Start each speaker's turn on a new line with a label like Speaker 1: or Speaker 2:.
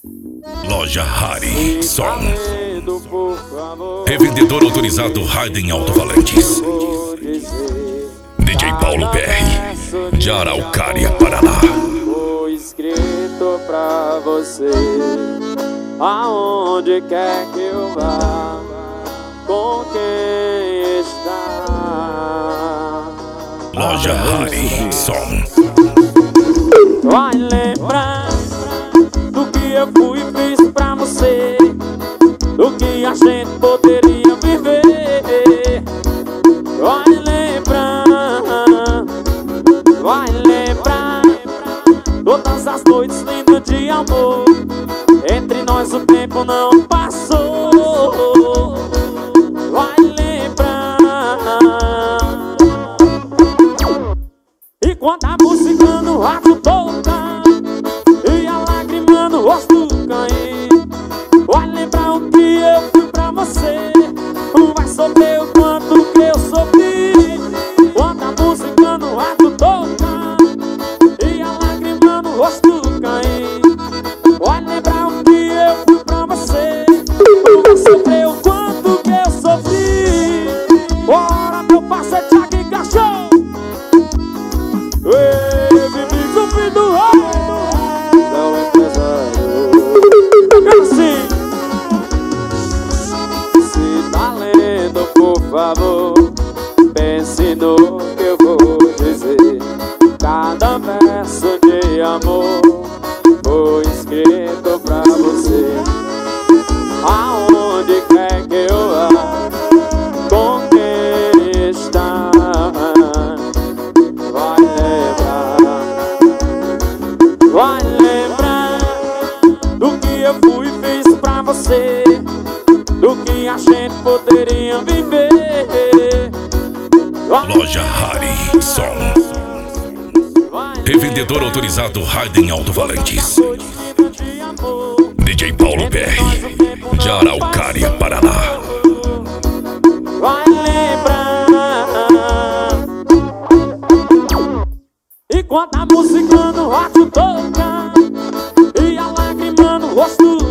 Speaker 1: Loja Hari Som. Revendedor autorizado Raiden Alto-Falantes. DJ Paulo PR, de Araucária, Paraná.
Speaker 2: Foi escrito pra você, aonde quer que eu vá, com quem está.
Speaker 1: Loja Hari Som.
Speaker 2: Vai lembrar do que eu fui e fiz pra você, do que a gente poderia viver. Vai lembrar todas as noites lindas de amor. Entre nós o tempo não passou. Vai lembrar. E quando a música no rádio toca e a lágrima no rosto cair, vai lembrar o que eu fui pra você, vai sofrer o quanto que eu sofri. Quando a música no rádio toca e a lágrima no rosto cair, vai lembrar o que eu fui pra você, vai sofrer o quanto que eu sofri. Bora meu parceiro Thiago e Cachorro. Ei, Bibi, o filho do rei, não empresário. Assim, se tá lendo, por favor, pense no que eu vou dizer. Cada verso de amor foi escrito pra você, aonde quer que eu vá, com quem está. Vai lembrar do que eu fui e fiz pra você, do que a gente poderia viver.
Speaker 1: Loja Hari Som. Revendedor autorizado Raiden Alto-Falantes. DJ Paulo PR, de Araucária, Paraná.
Speaker 2: Vai lembrar. E quando a música no rádio toca e a lágrima no rosto